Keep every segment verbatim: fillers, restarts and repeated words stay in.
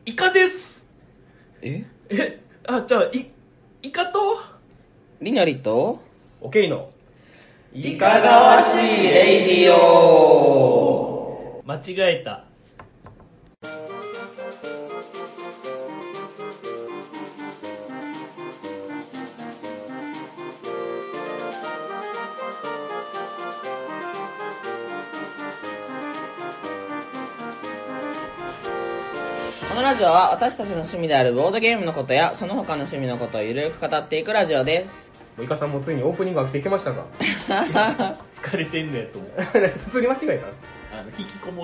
イカです。 ええ、あ、じゃあ、い、イカとりにょりとオケイのいかがわしいレイディオ。間違えた。 このラジオは私たちの趣味であるボードゲームのことやその他の趣味のことをゆるく語っていくラジオです。 イカさんもついにオープニング飽きてきましたか？ 疲れてんのやと思う。 普通に間違えあの、引きこもって。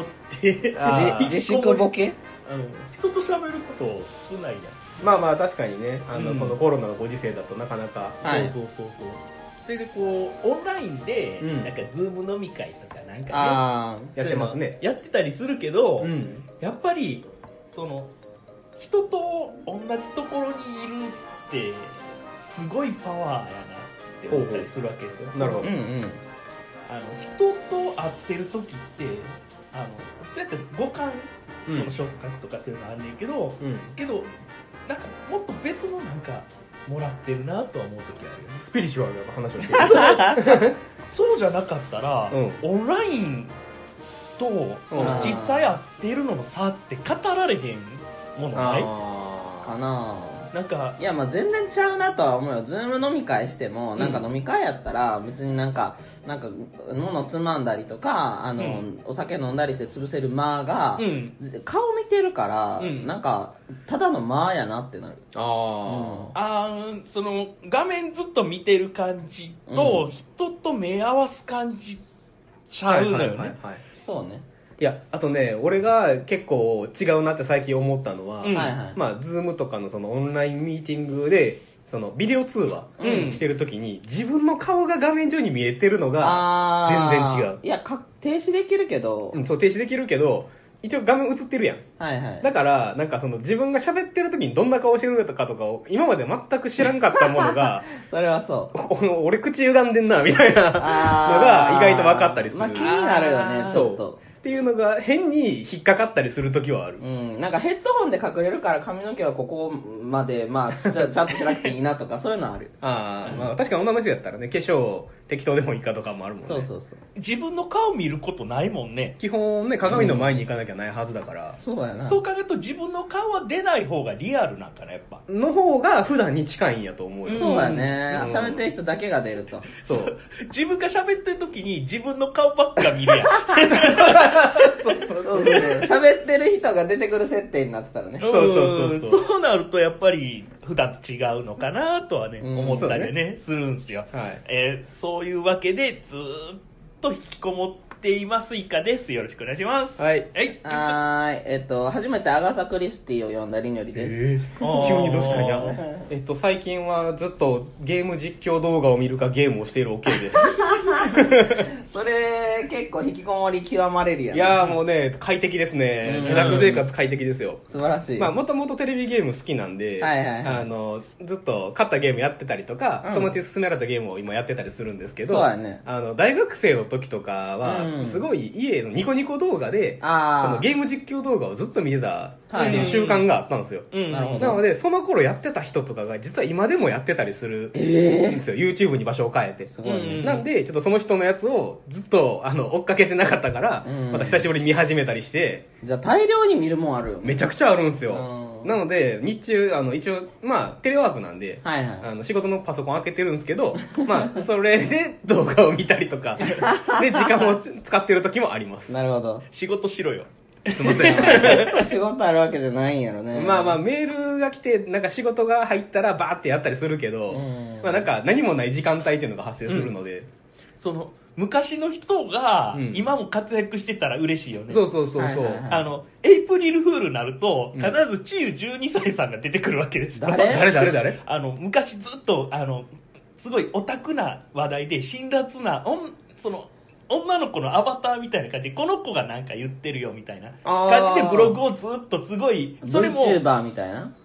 あー自粛ボケ。 あの、人と喋ること少ないやん。 た？まあまあ確かにね、あの、 うんこのコロナのご時世だとなかなか。 はいそうそうそうそう。それでこう、オンラインで、 うんなんか、ズーム飲み会とかなんかね、 あやってますね。 やってたりするけど、 うん。 やっぱり、その、人と同じところにいるって、すごいパワーやなって思ったりするわけですよ。 なるほど。 ーうんうんあの、人と会ってる時って、あの、普通やったら五感、その触覚とかそういうのあんねんけど、 うん。 けど、なんか、もっと別のなんか、もらってるなとは思う時あるよね。 スピリチュアルな話をしてる。 そうじゃなかったら、 うんオンラインとその実際会っているのの差って語られへんものない？ かあななんか、 いやまあ全然ちゃうなとは思うよ。ズーム飲み会してもなんか飲み会やったら別になんかなんか物つまんだりとかあの、 うん、 お酒飲んだりして潰せる間が、 うん、 顔見てるから、 うんなんかただの間やなってなる。 あ。ああーその画面ずっと見てる感じと、 うん人と目合わす感じちあ。 ゃうのよね。 はい。 そうね。 いや、あとね、俺が結構違うなって最近思ったのは、 うんはいはい。 まあ、ズームとかのそのオンラインミーティングで、そのビデオ通話うんしてるときに、自分の顔が画面上に見えてるのが、 あー全然違ういやか停止できるけど、 うん、そう停止できるけど、一応画面映ってるやん。 はいはい。 だから、なんかその自分が喋ってる時にどんな顔してるかとかを今まで全く知らんかったものが、 それはそうお俺口歪んでんな、みたいなのが意外と分かったりする。 まあ気になるよねあーちょっと。 っていうのが変に引っかかったりする時はある。 うん、なんかヘッドホンで隠れるから髪の毛はここまで、まあ、ちゃちゃんとしなくていいなとか、そういうのある。 ああ、まあ確かに女の人やったらね、化粧適当でもいいかとかもあるもんね。 そうそうそう。 自分の顔見ることないもんね。 基本ね、鏡の前に行かなきゃないはずだから、 そうやな。 そう考えると自分の顔は出ない方がリアルなんかな、やっぱ。 の方が普段に近いんやと思うよ。 そうやね。 うん喋ってる人だけが出ると。 そう。 自分が喋ってる時に自分の顔ばっか見るやん。 そうそうそう。喋ってる人が出てくる設定になってたらね。 そうそうそうそうそうなるとやっぱり普段と違うのかなとはね、 うん思ったりねするんですよ、 はい。 えーそういうわけでずーっと引きこもっていますイカです。よろしくお願いします。 はい。 はい。 はーい。えっと、初めてアガサ・クリスティを読んだりにょりです。 えー、急にどうしたんやあー。 えっと、最近はずっとゲーム実況動画を見るかゲームをしている OK です。 それ、結構引きこもり極まれるやん。 いやーもうね、快適ですねうん。 自宅生活快適ですよ。 素晴らしい。 まあ、もともとテレビゲーム好きなんで、 はいはいはいあの、ずっと勝ったゲームやってたりとか、 うん友達に勧められたゲームを今やってたりするんですけど、 そうやねあの、大学生の時とかは、 うんすごい家のニコニコ動画で、 あーそのゲーム実況動画をずっと見てたってはいいう習慣があったんですよ。 うんなるほどなので、その頃やってた人とかが実は今でもやってたりするんえですよ。YouTube に場所を変えて。 すごいね。 うんなんで、ちょっとその人のやつをずっと、あの、追っかけてなかったから、 うんまた久しぶりに見始めたりして、 じゃあ大量に見るもんあるよね。 めちゃくちゃあるんですよ。 うんなので、日中、あの、一応、まあ、テレワークなんで、 はいはい。 あの、仕事のパソコン開けてるんですけど、まあ、それで動画を見たりとか、で、時間をつ使ってる時もあります。 なるほど。 仕事しろよ。 すいません。 仕事あるわけじゃないんやろね。 まあまあ、メールが来て、なんか仕事が入ったらバーってやったりするけど、 うんまあなんか何もない時間帯っていうのが発生するので、 その昔の人がうん今も活躍してたら嬉しいよね。 そうそうそうそう。 はいはいはいあのエイプリルフールになるとうん必ずチユじゅうにさいさんが出てくるわけですよ。 誰誰誰誰あの昔ずっとあのすごいオタクな話題で辛辣なおんその女の子のアバターみたいな感じでこの子がなんか言ってるよみたいなあー感じでブログをずっとすごいそれも VTuber みたいな。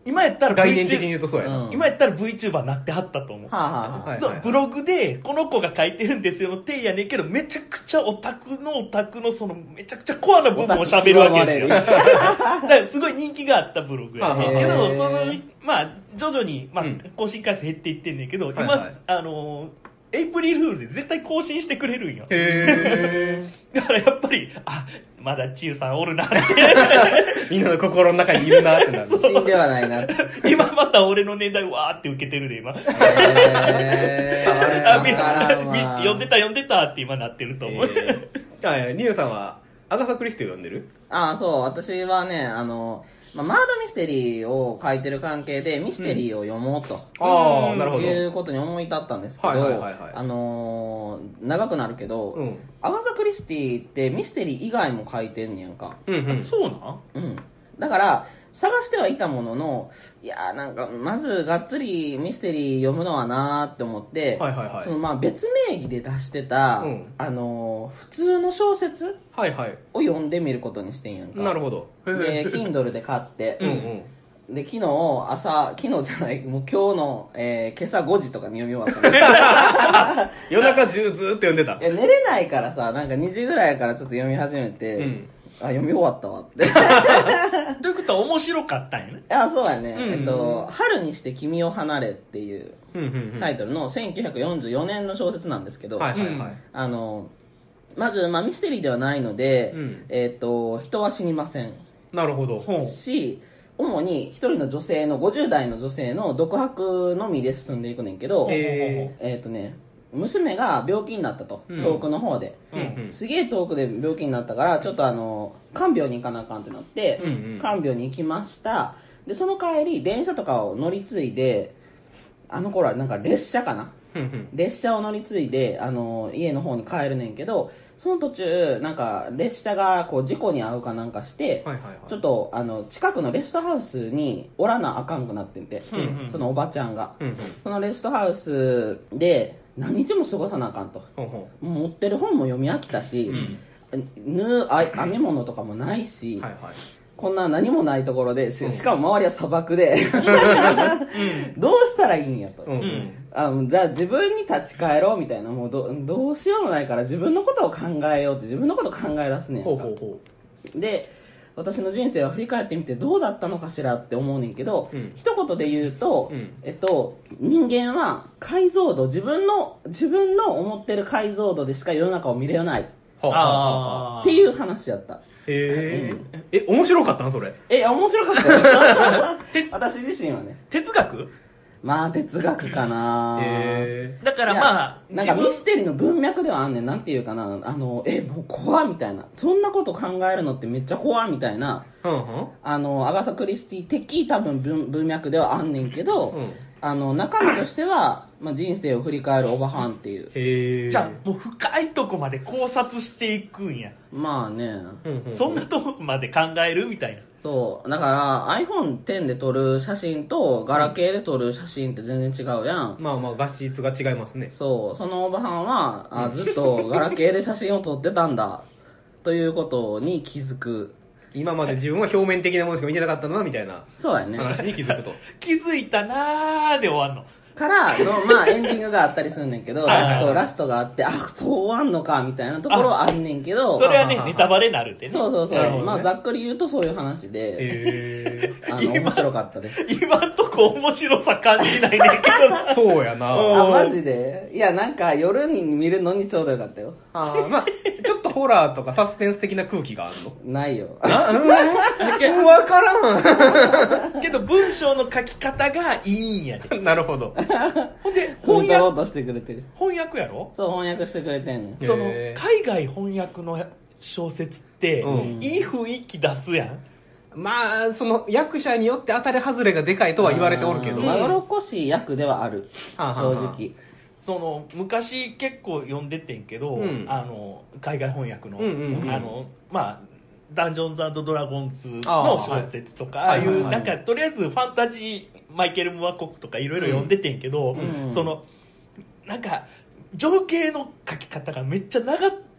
今やったら概念的に VTuber 言うとそうやな。 うん今やったら VTuber なってはったと思う。 はあ、はあはあ、 はいそうブログでこの子が書いてるんですよの手やねんけど、めちゃくちゃオタクのオタクのそのめちゃくちゃコアな部分を喋るわけですよ。だからすごい人気があったブログやねんけど、 へーそのまあ徐々にまあうん更新回数減っていってんねんけど、今、 はいはいあのエイプリルフールで絶対更新してくれるんよ。 へだからやっぱりあまだチユさんおるなってー。みんなの心の中にいるなってなる。 死んではないなって。 今また俺の年代わーって受けてるで今。 えー、 あみわからんわみ読んでた読んでたって今なってると思う。 えー、あリュウさんはアガサ・クリスティを読んでる？ ああ、そう、私はね、あの、まあ、マーダーミステリーを書いてる関係でミステリーを読もうと。 ああ、なるほど。 いうことに思い立ったんですけど、 はいはいはいはいあのー長くなるけど、 うん。 アガサ・クリスティってミステリー以外も書いてんねやんか。 うんうん。 そうなんうん。だから、探してはいたものの、いやーなんか、まずがっつりミステリー読むのはなーって思って、 はいはいはいそのまあ別名義で出してた、 うんあのー普通の小説はいはい。 を読んでみることにしてんやんか。 なるほど。 で、Kindle で買って、 うんうん。 で、昨日朝、昨日じゃない、もう今日の、えー今朝ごじとかに読み終わったんです夜中中ずーっと読んでた。 いや、寝れないからさ、なんかにじぐらいからちょっと読み始めて、 うん。 あ、読み終わったわって。 ということは面白かったんやね。 いや、そうやね。 うんえっと、春にして君を離れっていううんうんうん。 タイトルのせんきゅうひゃくよんじゅうよねんの小説なんですけど、 はいはいはい。 あの、まず、まあ、ミステリーではないので、 うんえっと、人は死にませんなるほど。 ほうし、主に一人の女性の、ごじゅう代の女性の独白のみで進んでいくねんけど、 へえっとね、娘が病気になったと、 うん遠くの方で。 うんうん。 すげえ遠くで病気になったからちょっとあの看病に行かなあかんってなって、 うんうん看病に行きました。でその帰り電車とかを乗り継いで、あの頃はなんか列車かな、 うんうん。 列車を乗り継いであの家の方に帰るねんけど、その途中なんか列車がこう事故に遭うかなんかして、 はいはいはい。 ちょっとあの近くのレストハウスにおらなあかんくなってんて、 うんうんそのおばちゃんが、 うんうん。 そのレストハウスで何日も過ごさなあかんと。 ほうほ持ってる本も読み飽きたし、縫うあ編み物とかもないし、 う。はいはい。 こんな何もないところでししかも周りは砂漠でどうしたらいいんやと、 うんうん。 あのじゃあ自分に立ち返ろうみたいな、もう ど, どうしようもないから自分のことを考えようって自分のことを考え出すねんか。 ほうほうほで私の人生を振り返ってみてどうだったのかしらって思うねんけど、 うん一言で言うと、 うんえっと、人間は解像度、自分の自分の思ってる解像度でしか世の中を見れないっう。はあはあはあ。 あていう話やった。 へえ。え、面白かったんそれ。 え、面白かったよ私自身はね。 哲学まあ哲学かな、 へだからまあ、 なんかミステリーの文脈ではあんねん。なんていうかな、あの、え、もう怖みたいな。そんなこと考えるのってめっちゃ怖みたいな。 うんうん。 あの、アガサ・クリスティ的多分文文脈ではあんねんけど、 うんあの、中身としては、まあ、人生を振り返るおばはんっていう。 へえ。 じゃあもう深いとこまで考察していくんや。 まあね。 うんうん、 そんなとこまで考えるみたいな。 そう。だから アイフォンテン で撮る写真とガラケーで撮る写真って全然違うやん。 まあまあ、画質が違いますね。 そう。そのおばはんは、あずっとガラケーで写真を撮ってたんだ。ということに気づく。 今まで自分は表面的なものしか見てなかったな、みたいなそうやね。 話に気づくと。 気づいたなーで終わんの。 からの、まあ、エンディングがあったりするんねんけど、 はいはいはいラスト、ラストがあって、あ、そうあんのか、みたいなところはあんねんけど、 それはねあ、 ネタバレになるってね。 そうそうそう。 なるほどねまあ、ざっくり言うとそういう話で、 へあの、 今面白かったです。 今んとこ面白さ感じないねんけえ。そうやな。 うんあ、マジでいや、なんか夜に見るのにちょうどよかったよ。 あーまあ、ちょっとホラーとかサスペンス的な空気があるの。 ないよ。 あ、うん、わからど、けど文章の書き方がいいんやで。 ん。なるほど。 ほんで、 本翻訳、 ろうとしてくれてる。 翻訳やろそう、翻訳してくれてんねん。 へーその、海外翻訳の小説って、 うんいい雰囲気出すやん。 まあ、その役者によって当たり外れがでかいとは言われておるけど。 あーまどろっこしい役ではある。 はあはあはあ正直。 その、昔結構読んでてんけど、 うんあの、海外翻訳の、 うんうんうんあの、まあ、ダンジョンズドラゴンズあのー小説とか、ああいう、 はいはいはいなんか、とりあえずファンタジー、マイケル・ムアコックとかいろいろ読んでてんけど、 うんその、なんか、情景の書き方がめっちゃ長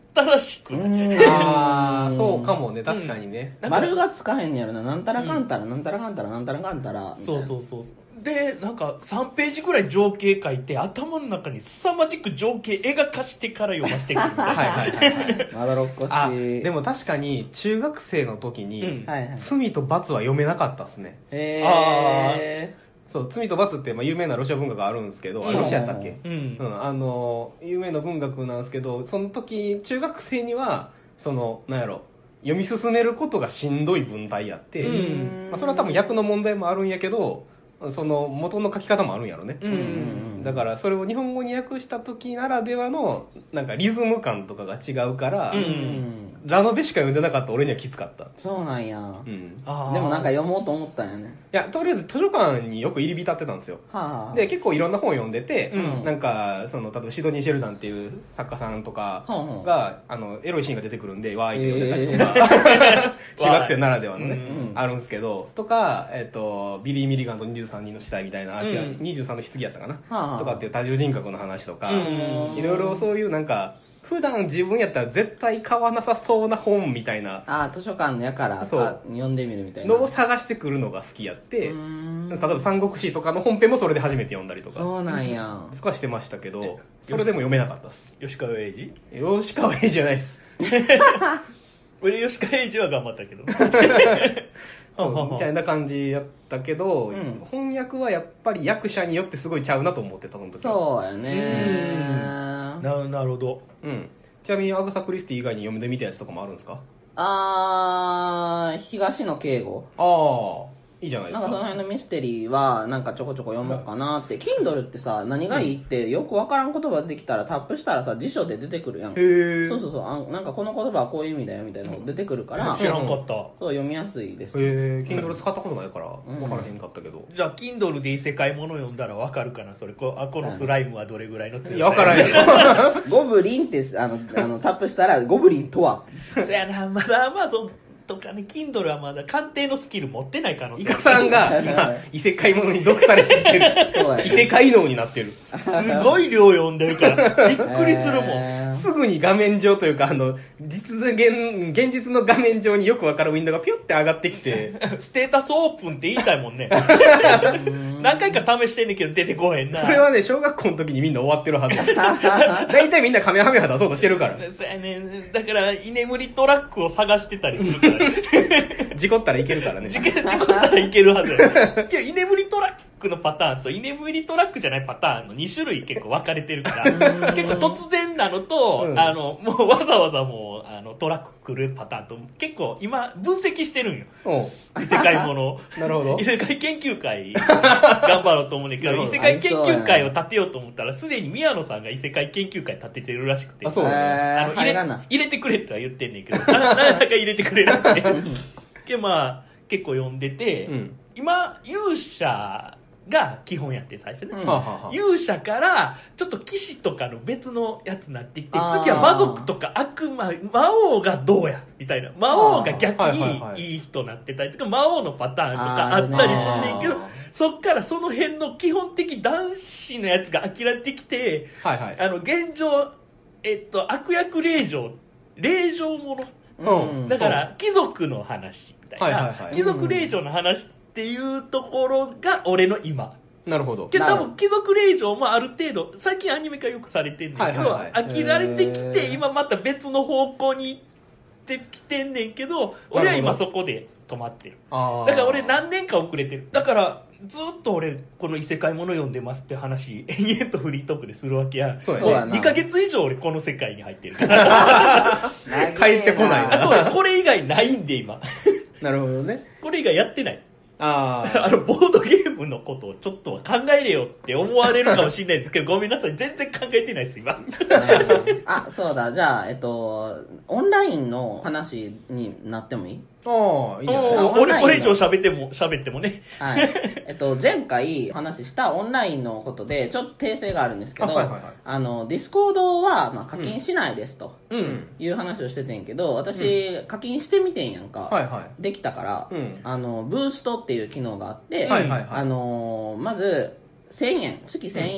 ったらしく、 ああそうかもね、確かにね、 丸がつかへんやろな、なんたらかんたら、なんたらかんたら、なんたらかんたら。 そうそうそう。で、なんかさんページぐらい情景書いて、頭の中に凄まじく情景描かしてから読ませてくるみたいな。 はいはいはいはいまどろっこしい。 あでも確かに中学生の時に、 うんはいはい。 罪と罰は読めなかったですね。 へそう、罪と罰ってまあ有名なロシア文学があるんですけど、あうんロシアやったっけ、 うんうん、あの有名な文学なんですけど、その時中学生にはそのなんやろ読み進めることがしんどい文体やって、 うんまあ、それは多分訳の問題もあるんやけど、その元の書き方もあるんやろね、 うんうんだからそれを日本語に訳した時ならではのなんかリズム感とかが違うから、 うんーうん。 ラノベしか読んでなかった俺にはきつかった、 そうなんや。 うん、 あーでもなんか読もうと思ったんやね。 いやとりあえず図書館によく入り浸ってたんですよ。 はあ。 で結構いろんな本読んでて、 うんなんかその例えばシドニー・シェルダンっていう作家さんとかはあはあが、あのエロいシーンが出てくるんでわーいって読んでたりとか、中学生ならではのね、 うんあるんですけどとか、えっとビリー・ミリガンとにじゅうさんにんの死体みたいな、あ違ううんにじゅうさんの棺やったかな、 はあはあとかっていう多重人格の話とか、 うんいろいろそういうなんか普段自分やったら絶対買わなさそうな本みたいなああ、図書館やからそうか読んでみるみたいな。 のを探してくるのが好きやって、 うーん例えば三国志とかの本編もそれで初めて読んだりとかそうなんや。 とかしてましたけど、それでも読めなかったっす。 吉川英治吉川英治じゃないっす。 俺吉川英治は頑張ったけどそうみたいな感じやったけど、 うん翻訳はやっぱり役者によってすごいちゃうなと思ってた、その時は。 そうやね。 ななるほど。 うん。ちなみにアガサ・クリスティ以外に読んでみたやつとかもあるんですか？ あー、東野圭吾。 ああ、いいじゃないでなんかそのすか。 辺のミステリーはなんかちょこちょこ読もうかなって。Kindle ってさ、何がいいってよくわからん言葉出てきたらタップしたらさ、辞書で出てくるやん。 へえ。 そうそうそう、あなんかこの言葉はこういう意味だよみたいなの出てくるから、 知らんかった。 そう読みやすいです。 へえ、Kindle 使ったことないからん分からへんかったけど。 じゃあ Kindle で異世界もの読んだらわかるかな、それ。こあこのスライムはどれぐらいの強さいや、分からへんよ。 ゴブリンってあのあのタップしたらゴブリンとはそやな、まだ Amazon とかね、Kindle はまだ鑑定のスキル持ってない可能性イカさんが今、異世界ものに毒されすぎてる。 そうやね異世界脳になってる。 すごい量読んでるから、びっくりするもん。 えーすぐに画面上というか、あの、実現、現実の画面上によくわかるウィンドウがピュって上がってきて、 ステータスオープンって言いたいもんね。何回か試してんねんけど出てこへんな。 それはね、小学校の時にみんな終わってるはず。大体みんなカメハメハ出そうとしてるから。 そうやね。だから、居眠りトラックを探してたりするから。 事故ったらいけるからね。 事故事故ったらいけるはずや。いや、居眠りトラックのパターンと居眠りトラックじゃないパターンのに種類結構分かれてるから、結構突然なのと、 うんあの、もうわざわざもう、あの、トラック来るパターンと、結構今、分析してるんよ。 うん。 異世界もの。 なるほど異。世界研究会頑張ろうと思うねんだけど、 なるほど異世界研究会を立てようと思ったら、すでに宮野さんが異世界研究会立ててるらしくて。 あそうえーあの入れ入らな入れてくれとは言ってんねんけど、ななかなか入れてくれなくて。で、まあ、結構読んでて、 うん。 今、勇者が基本やって最初ね。 うんはあはあはあ勇者からちょっと騎士とかの別のやつになってきて、 あー次は魔族とか悪魔魔王がどうやみたいな、魔王が逆はいはいはいにいい人になってたりとか、魔王のパターンとかあったりすんねんけど、そっからその辺の基本的男子のやつが飽きられてきて、 はいはい。 あの現状、えっと、悪役令嬢令嬢ものうんだから貴族の話みたいな、 はいはいはい貴族令嬢の話っていうところが俺の今。 なるほど。 けどなる多分貴族令嬢もある程度最近アニメ化よくされてんねんけど、 はいはいはい飽きられてきへてー今また別の方向に行ってきてんねんけど、俺は今そこで止まってる。 あーだから俺何年か遅れてる。だからずっと俺この異世界もの読んでますって話延々とフリートークでするわけや。 そうやね。 そうやなにかげつ以上俺この世界に入ってるから帰ってこないなあとはこれ以外ないんで今なるほどね。 これ以外やってないああのボードゲームのことをちょっとは考えれよって思われるかもしれないですけどごめんなさい、全然考えてないです今あ、そうだ、じゃあ、えっと、オンラインの話になってもいい？ あ。ああ、いいんじゃないおーオンラインの俺これ以上喋っても喋ってもねはい。えっと、前回話したオンラインのことで、ちょっと訂正があるんですけど、 あはいはいはいあの、ディスコードは、まあ、課金しないですとうん。 いう話をしててんけど、私、課金してみてんやんか。 はいはできたから、 うんあの、ブーストっていう機能があって、 はいはいはいあの、まず、せんえん、月せんえん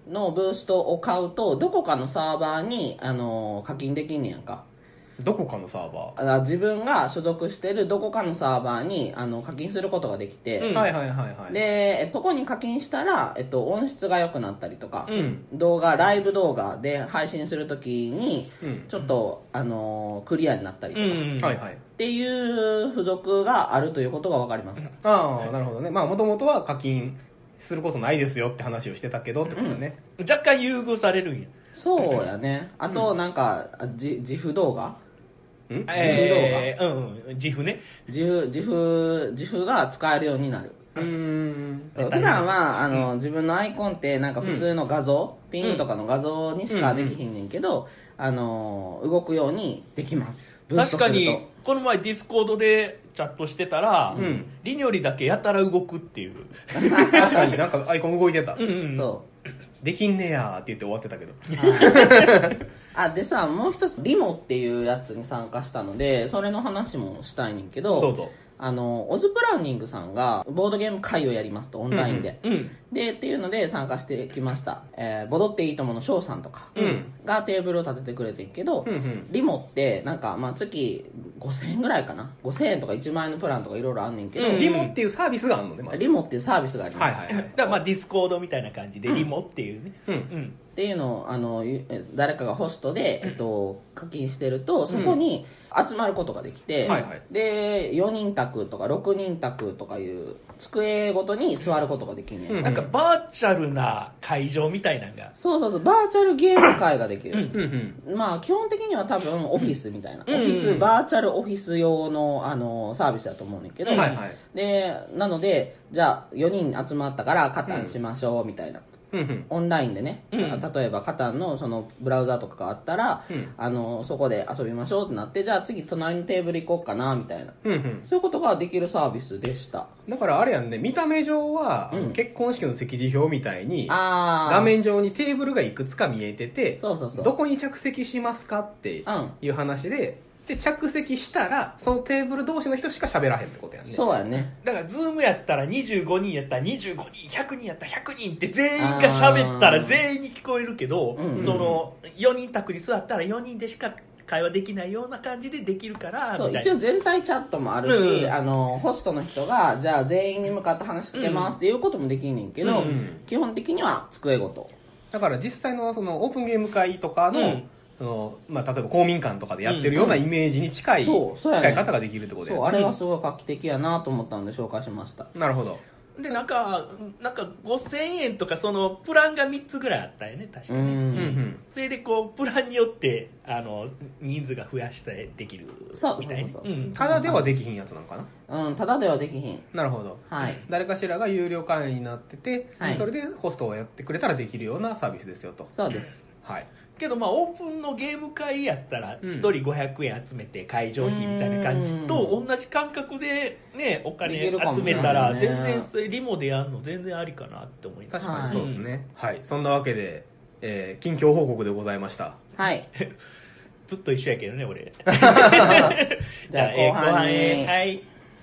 のブーストを買うとどこかのサーバーに、あのー課金できんねやんか。 どこかのサーバだから自分が所属してるどこかのサーバーにあの課金することができて、 うんーはいはいはいはい。 で、えっと、ここに課金したら、えっと、音質が良くなったりとか、 うん動画ライブ動画で配信するときにうんちょっと、あのークリアになったりとか、っうんはいはい。 ていう付属があるということが分かります。 ああ、なるほどね。まあ、もともとは課金することないですよって話をしてたけどってことだね。 若干優遇されるんや。 そうやね。あと、なんか、じ自負動画んえー、うんうん、自負ね。 自負、自負、自負が使えるようになる。 うーん。 普段はあの、自分のアイコンってなんか普通の画像、ピングとかの画像にしかできひんねんけど、あの動くようにできます。ブースト確かするとに、この前ディスコードでチャットしてたら、 うんリニョリだけやたら動くっていう。 確かになんかアイコン動いてた。 うんうん。 そうできんねやーって言って終わってたけど。 あでさもう一つリモっていうやつに参加したのでそれの話もしたいねんけどどうぞ。 あのオズプランニングさんがボードゲーム会をやりますとオンラインで、 うん。 でっていうので参加してきました、えー、ボドっていいともの翔さんとかうんがテーブルを立ててくれてんけど、 うんうんリモってなんかまあ月ごせんえんぐらいかなごせんえんとかいちまんえんのプランとかいろいろあんねんけど、 うんリモっていうサービスがあるのね、まず。 リモっていうサービスがあります、 はいはいはい。 だからまあディスコードみたいな感じで、リモっていうね。 うんうん。 っていうのをあのゆえ誰かがホストで、えっと、課金してるとそこに集まることができて、 はいはいでよにん宅とかろくにん宅とかいう机ごとに座ることができんねん、 うんなんかバーチャルな会場みたいなのが。 そうそうそうバーチャルゲーム会ができる、 うんうん。 まあ基本的には多分オフィスみたいな、 うんオフィスバーチャルオフィス用のあのサービスだと思うねんけど、 はいはい。 でなのでじゃあよにん集まったからカタンしましょうみたいな、 うんうん。 オンラインでね、 うん例えばカタンのそのブラウザとかがあったら、 うんあのそこで遊びましょうってなってじゃあ次隣のテーブル行こうかなみたいなうんうん。 そういうことができるサービスでした。 だからあれやんね、見た目上は、 うん結婚式の席次表みたいに、 ああ画面上にテーブルがいくつか見えてて、 そうそうそうどこに着席しますかってうんいう話で、で、着席したら、そのテーブル同士の人しか喋らへんってことやんね。 そうやねだからズームやったらにじゅうごにんやったらにじゅうごにん、ひゃくにんやったらひゃくにんって全員が喋ったら全員に聞こえるけど、 うんうんそのよにん宅に座ったらよにんでしか会話できないような感じでできるからそうみたいな。 一応全体チャットもあるし、 うんあのホストの人がじゃあ全員に向かって話しかけますっていうこともできんねんけど、 うんうん基本的には机ごとだから実際のそのオープンゲーム会とかの、 うんそのまあ、例えば公民館とかでやってるようなイメージに近い、 そうそうやね使い方ができるってことやね。 そうあれはすごい画期的やなと思ったので紹介しました。 なるほど。 でなんかなんかごせんえんとかそのプランがみっつぐらいあったよね確かに、 うん、 うんうん。 それでこうプランによってあの人数が増やしてできるそうみたいなそうそうそううんただではできひんやつなのかな。 うん、ただではできひん。 なるほど。 はい。 誰かしらが有料会員になってて、 はいそれでホストをやってくれたらできるようなサービスですよと。 そうです。 はい。 けどまあオープンのゲーム会やったらうんひとりごひゃくえん集めて会場費みたいな感じと同じ感覚でねお金できるかも集めたしれないねら全然それリモでやるの全然ありかなって思います確かにそうですね。はい。そんなわけで、えー近況報告でございました。 はい。 ずっと一緒やけどね俺じゃあえー後半にへはい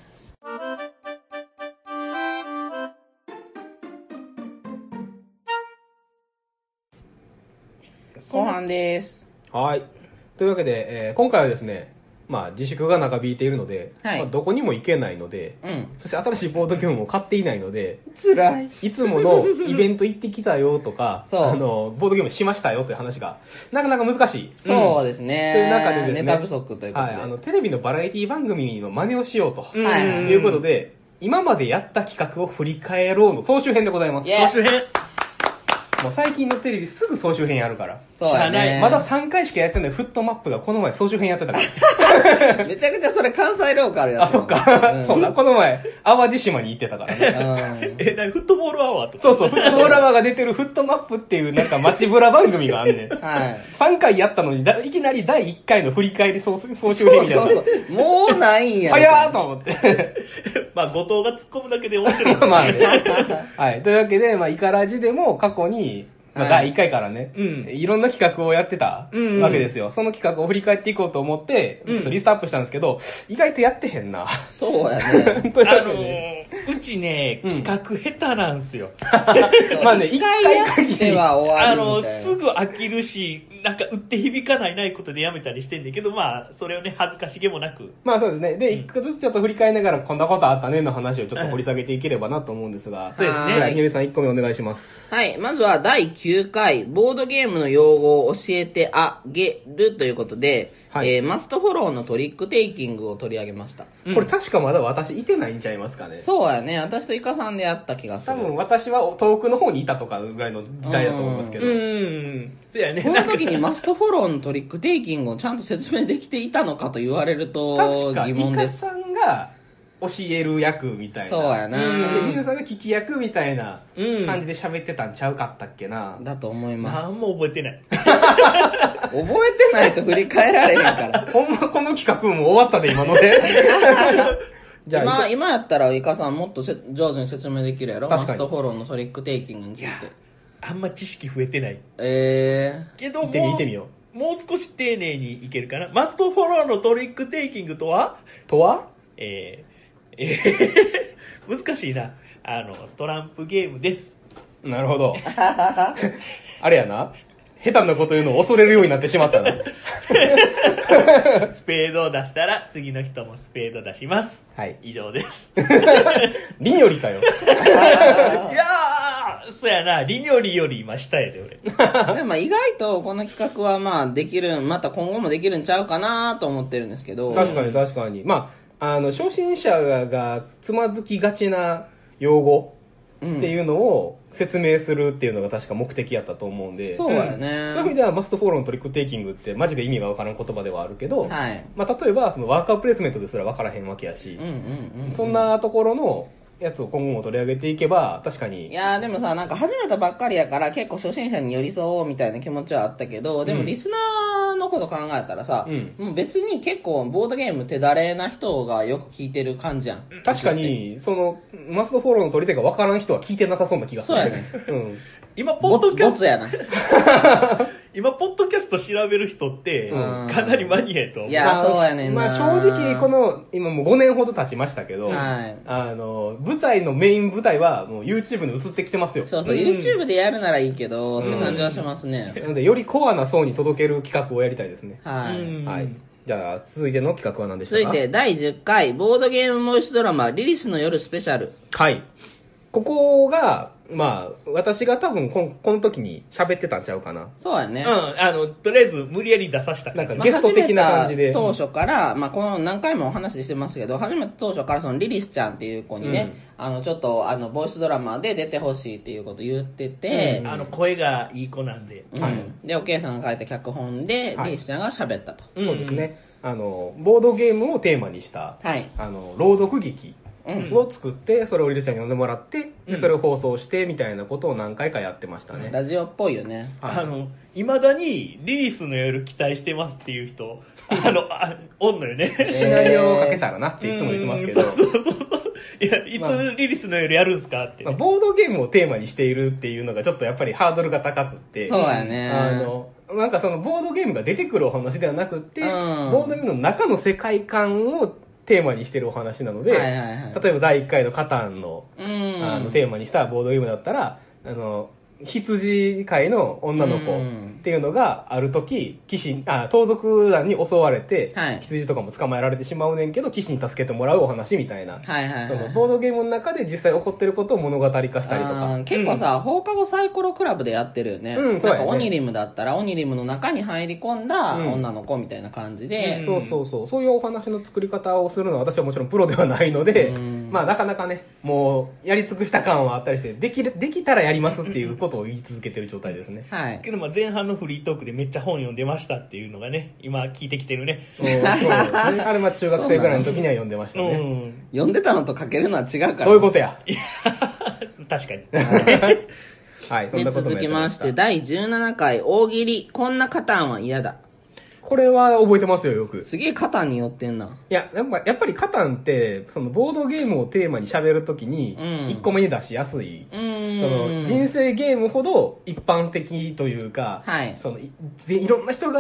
後半です。 はい。というわけで、えー今回はですね、まあ自粛が長引いているので、 はいまあ、どこにも行けないので、 うん。 そして新しいボードゲームも買っていないので、 辛い。 いつものイベント行ってきたよとか、 そうあの、ボードゲームしましたよという話が、なかなか難しい。 そうですね。 という中でですねネタ不足ということはい。 で。 あの、テレビのバラエティ番組の真似をしようと。 うんはいいうことで、今までやった企画を振り返ろうの総集編でございます。 イエーイ総集編もう最近のテレビすぐ総集編やるから。 そうやしゃあなね。 いまださんかいしかやってないフットマップがこの前総集編やってたから。 めちゃくちゃそれ関西ローカルやあ、そっか。 んそうだ、この前、淡路島に行ってたからね。 うんえなにフットボールアワーとかそうそう、フットボールアワーが出てるフットマップっていうなんか街ブラ番組があんねん。 はい。 さんかいやったのにだ、いきなりだいいっかいの振り返り総総集そう編みたいな。 そうそう。もうないんや。 早ーと思って。 まあ後藤が突っ込むだけで面白いまあね。はい。というわけで、まあ、イカラジでも過去に、まあ、 はいだいいっかいからね、 うんいろんな企画をやってたうんうんわけですよ。その企画を振り返っていこうと思って、ちょっとリストアップしたんですけど、意外とやってへんな。 そうやね。 というわあのけで、 ーうちね、 うん企画下手なんすよ。 まあね、 一回やっては終わあの、 るみたいな。 すぐ飽きるし、なんか売って響かないないことでやめたりしてんだけど、まあ、それをね、恥ずかしげもなく。 まあそうですね。で、 うん一個ずつちょっと振り返りながら、こんなことあったねの話をちょっと掘り下げていければなと思うんですが。 そうですねじゃあ、ひよりさんいっこめお願いします。 はい。まずはだいきゅうかい、ボードゲームの用語を教えてあげるということで、 はいえーマストフォローのトリックテイキングを取り上げました。 うんこれ確かまだ私いてないんちゃいますかね。 そうやね。私とイカさんでやった気がする。 多分私は遠くの方にいたとかぐらいの時代だと思いますけど。 うん。そうやね。 この時になんかマストフォローのトリックテイキングをちゃんと説明できていたのかと言われると確か、 疑イ問です。 カさんが教える役みたいな。 そうやうんな。 で、リズさんが聞き役みたいなうん感じで喋ってたんちゃうかったっけな。 だと思います。 何も覚えてない。 覚えてないと振り返られへんから。 ほんまこの企画もう終わったで、今ので。じゃあ、 今、 い今やったらイカさんもっとせ上手に説明できるやろ。マ確かにストフォローのトリックテイキングについて。 あんま知識増えてない。 えけども行ってみ行ってみよもう少し丁寧にいけるかな。マストフォローのトリックテイキングとはう。とはえー、えー、難しいな。あの、トランプゲームです。 なるほど。あれやな。下手なこと言うのを恐れるようになってしまったな。 スペードを出したら、次の人もスペード出します。 はい。 以上です。 リンよりかよ。 いやー、そやな、リニョリより今下やで、俺。 ー、でも意外とこの企画はまあできる、また今後もできるんちゃうかなと思ってるんですけど。 確かに確かに。まあ、あの、初心者がつまずきがちな用語うんっていうのを説明するっていうのが確か目的やったと思うんで。 そうやね。 そういう意味ではマストフォローのトリックテイキングってマジで意味がわからん言葉ではあるけど、 はい。 まあ、例えばそのワーカープレイスメントですらわからへんわけやしうん、うんうん。 そんなところのやつを今後も取り上げていけば確かにいやーでもさ、なんか始めたばっかりやから結構初心者に寄り添おうみたいな気持ちはあったけど、でもうんリスナーのこと考えたらさ、 うんもう別に結構ボードゲーム手だれな人がよく聞いてる感じやん。 確かにそのマストフォローの取り手がわからん人は聞いてなさそうな気がする。 そうやねうん。 今、ポボッドキャスト、 ボツやな。 今、ポッドキャスト調べる人って、 うんかなりマニアやと思う。 いやそうやねんなまあ正直この今もうごねんほど経ちましたけど、 はいあの舞台のメイン舞台はもう YouTube に移ってきてますよ。 そうそう、 うん YouTube でやるならいいけど、 うんって感じはしますね。 なのでよりコアな層に届ける企画をやりたいですね。 はい。 うんはい。じゃあ続いての企画は何でしたか。 続いてだいじゅっかいボードゲームボイスドラマリリスの夜スペシャル。 はい。ここが、まあ、私が多分こんこの時に喋ってたんちゃうかな。 そうやね。 うん、あの、とりあえず無理やり出させた感じ。 なんかゲスト的な感じで始めた当初から、まあ、この何回もお話ししてますけど、初めて当初からそのリリスちゃんっていう子にね、あの、ちょっと、あの、ボイスドラマで出てほしいっていうこと言ってて、 うんあの、声がいい子なんで。 うんはいで、おけいさんが書いた脚本で、 はいリリスちゃんが喋ったと。 んそうですね。あの、ボードゲームをテーマにした、 はい。 あの、朗読劇うん。 を作って、それをリルちゃんに読んでもらって、で、 うんそれを放送して、みたいなことを何回かやってましたね。 ラジオっぽいよね。 はいあの、いまだにリリスの夜期待してますっていう人、あの、あおんのよね。 シナリオをかけたらなっていつも言ってますけど、 うんそうそうそうそう。いや、いまあつリリスの夜やるんすかってまあ、ボードゲームをテーマにしているっていうのがちょっとやっぱりハードルが高くって、 そうやね。 あの、なんかそのボードゲームが出てくるお話ではなくって、 うんボードゲームの中の世界観をテーマにしてるお話なので、 はいはいはい。 例えばだいいっかいのカタンの,、 うん。 あのテーマにしたボードゲームだったら、あの、羊飼いの女の子っていうのがある時、騎士、あ、盗賊団に襲われて、 はい羊とかも捕まえられてしまうねんけど、騎士に助けてもらうお話みたいな。 はいはいはい。 そのボードゲームの中で実際起こってることを物語化したりとあかー。結構さ、放課後サイコロクラブでやってるよね。 うんそうやねなんかオニリムだったら、オニリムの中に入り込んだうん女の子みたいな感じで、 そうそうそう。そういうお話の作り方をするのは私はもちろんプロではないので、 うんまあなかなかね、もうやり尽くした感はあったりして、できる、できたらやりますっていうことを言い続けてる状態ですね。 はい。 けどまあ前半のフリートークでめっちゃ本読んでましたっていうのがね、今聞いてきてるね。 うんそうですね。あれまあ中学生ぐらいの時には読んでましたうね。 ん。 読んでたのと書けるのは違うから。 そういうことや。 確かに。 はい、そんでなことも続やってまし。 きましたて、だいじゅうななかい大喜利、こんなカタンは嫌だ。 これは覚えてますよ、よく。 すげえカタンに寄ってんな。 いや、やっぱやっぱりカタンって、そのボードゲームをテーマに喋るときにうん、 いっこめに出しやすい。 うそーん。 の人生ゲームほど一般的というか、 はい。 そのいでいろんな人が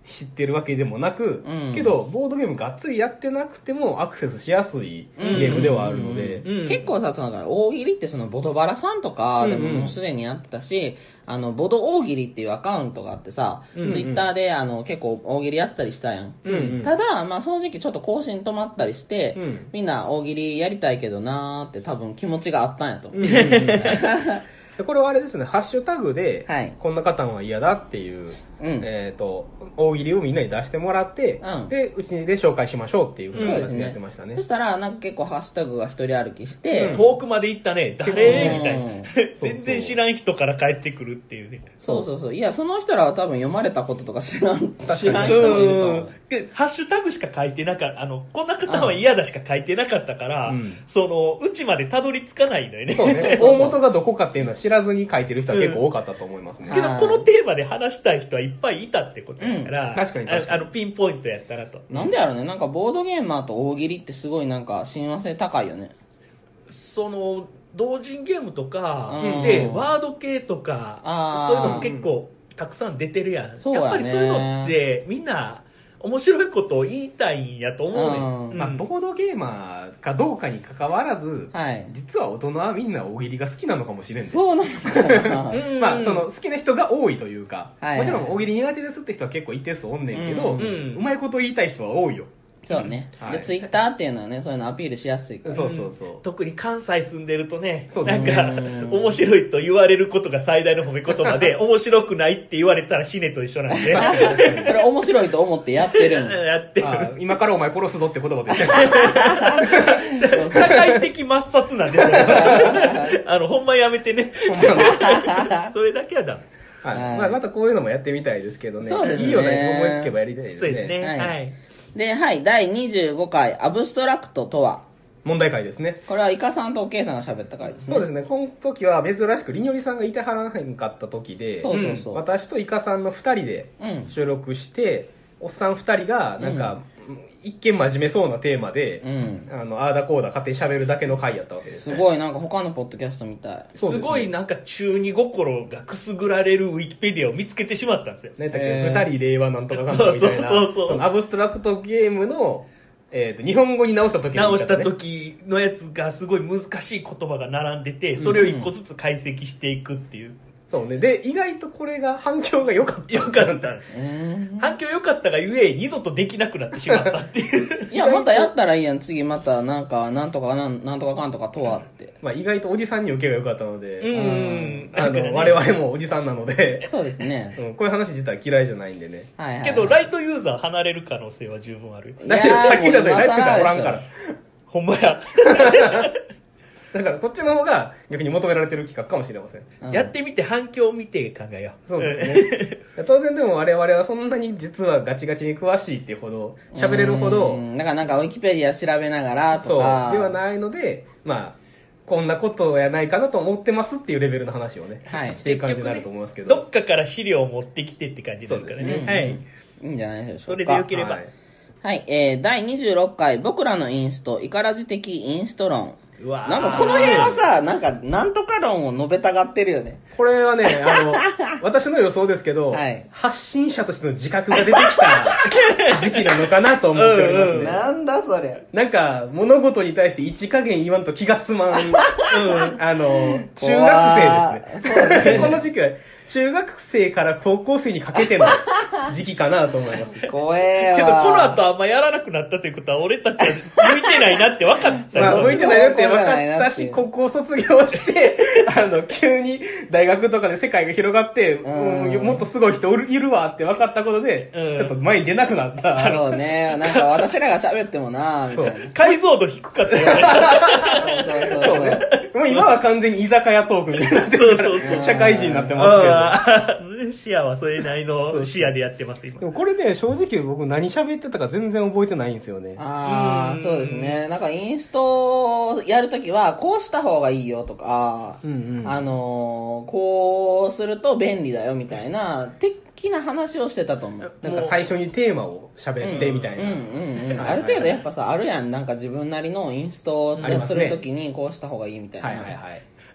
知ってるわけでもなく、 うんけどボードゲームがっつりやってなくてもアクセスしやすいゲームではあるので、 うん結構さ、その大喜利ってそのボドバラさんとかでももうすでにやってたし、あのボド大喜利っていうアカウントがあってさ、 うんうんツイッターであの結構大喜利やってたりしたやん、 うんうんただ、まあ、正直ちょっと更新止まったりして、 うんみんな大喜利やりたいけどなーって多分気持ちがあったんやと思う、 でこれはあれですね、ハッシュタグで、 はいこんな方は嫌だっていう、 うんえっ、と、大喜利をみんなに出してもらって、 うんで、うちで紹介しましょうっていうふうな形でやそうですねってましたね。 そしたらなんか結構ハッシュタグが一人歩きして、 うん遠くまで行ったね、誰うんみたいな。全然知らん人から帰ってくるっていうね。 そうそうそう、いやその人らは多分読まれたこととか知らんかに知らん人もいると思うんう。 でハッシュタグしか書いてなかった、あの、こんな方は嫌だしか書いてなかったから、 うんその、うちまでたどり着かないのよね。 そうね、大元がどこかっていうのは知らずに書いてる人は結構多かったと思いますね。 けど、このテーマで話したい人はいっぱいいたってことやから、 うん確かに確かにああの、ピンポイントやったらと。 なんでやろね、なんかボードゲーマーと大喜利ってすごいなんか親和性高いよね。 その、同人ゲームとかうんで、ワード系とか、 あーそういうのも結構たくさん出てるやん。 そうやねっぱりそういうのって、みんな、面白いことを言いたいんやと思うねん。 うんまあ、ボードゲーマーかどうかに関わらず、 はい。 実は大人はみんな大喜利が好きなのかもしれんね。 そうなのかな。 うんまあ、その好きな人が多いというか、 はいもちろん大喜利苦手ですって人は結構一定数おんねんけど、 ううんまいこと言いたい人は多いよ。 そうね。 はいで、ツイッターっていうのはね、そういうのアピールしやすいから。 そうそうそう。 特に関西住んでるとね、 そうなんかうん、 面白いと言われることが最大の褒め言葉で、面白くないって言われたら死ねと一緒なんで、 それ面白いと思ってやってるんやってる。 あ今からお前殺すぞって言葉で一緒や社会的抹殺なんですよ。あの、ほんまやめてね。 ほんまのそれだけはダメ。 はいはいまあ、またこういうのもやってみたいですけどね。 そうですねいいよね。思いつけばやりたいですね。 そうですね。 はいはい。 で、はい、だいにじゅうごかい、アブストラクトとは。 問題回ですね。 これはイカさんとケイさんが喋った回ですね。 そうですね。この時は珍しく、りにょりさんがいてはらへんかった時で、 そうそうそう。 私とイカさんのふたりでうん。 収録して、おっさんふたりが、なんか、一見真面目そうなテーマで、 うん。 あの、あーだこうだ勝手に喋るだけの回やったわけです。 すごい、なんか他のポッドキャストみたい。 そうですねごいなんか中二心がくすぐられるウィキペディアを見つけてしまったんですよ。 何だっへーけ、二人令和なんとかかんとかみたいな、 そうそうそうそうのアブストラクトゲームの、えっ、と、日本語に直した時の直した言い方ね時のやつがすごい難しい言葉が並んでて、それを一個ずつ解析していくっていう。 そうね。で、意外とこれが反響が良かった。 よかった。 うーん。 反響良かったがゆえ、二度とできなくなってしまったっていう。 いや、またやったらいいやん。次また、なんか、なんとかなん、なんとかかんとかとはって。 まあ意外とおじさんに受けが良かったので、 うん。 あの、我々もおじさんなので、 そうですね。 うん、こういう話自体嫌いじゃないんでね。 はいはいはい。 けど、ライトユーザー離れる可能性は十分あるよ。 いやだってさっき言った通りライトユーザーおらんもう今更でしょから。 ほんまや。 だからこっちの方が逆に求められてる企画かもしれません。 うんやってみて反響を見て考えよう。 そうですね。当然でも我々はそんなに実はガチガチに詳しいっていうほど、喋れるほうど、 んだからなんかウィキペディア調べながらそう、でとか。 はないので、まあ、こんなことやないかなと思ってますっていうレベルの話をね、 はいしていく感じになると思いますけど。 どっかから資料を持ってきてって感じになるからね。 そうですねはい。 いいんじゃないでしょうか。 それでよければ。 はいはい、えー、だいにじゅうろっかい、僕らのインスト、イカラジ的インスト論。 うわーなんかこの辺はさ、なんか、なんとか論を述べたがってるよね。 これはね、あの、私の予想ですけど、 はい発信者としての自覚が出てきた時期なのかなと思っておりますね。 うんうんなんだそれ。 なんか、物事に対して一加減言わんと気が済まん、うん、あの、中学生ですね。 そうねこの時期は、中学生から高校生にかけての時期かなと思います。 怖えわ。 けど、この後あんまやらなくなったということは、俺たちは向いてないなって分かったまあ、 よ。 向いてないなって分かったし、 うん高校卒業して、あの、急に大学とかで世界が広がって、 うんうんもっとすごい人おるいるわって分かったことで、 うんちょっと前に出なくなった。 そうね。なんか私らが喋ってもなみたいな。 解像度低かったよね。 そうそうそそううね。もう今は完全に居酒屋トークみたいになってそうるからそうそう。 社会人になってますあー視野はそれなりの視野でやってます、今けど。で。もこれね、正直僕何喋ってたか全然覚えてないんですよね。 ああ、 うんそうですね。なんかインストをやるときは、こうした方がいいよとか、 うんうんあのー、こうすると便利だよみたいな、的な話をしてたと思う。 なんか最初にテーマを喋ってみたいな。 うんうんうん。 はいある程度やっぱさ、あるやん。なんか自分なりのインストをありますすねるときにこうした方がいいみたいな。 はいはいはい。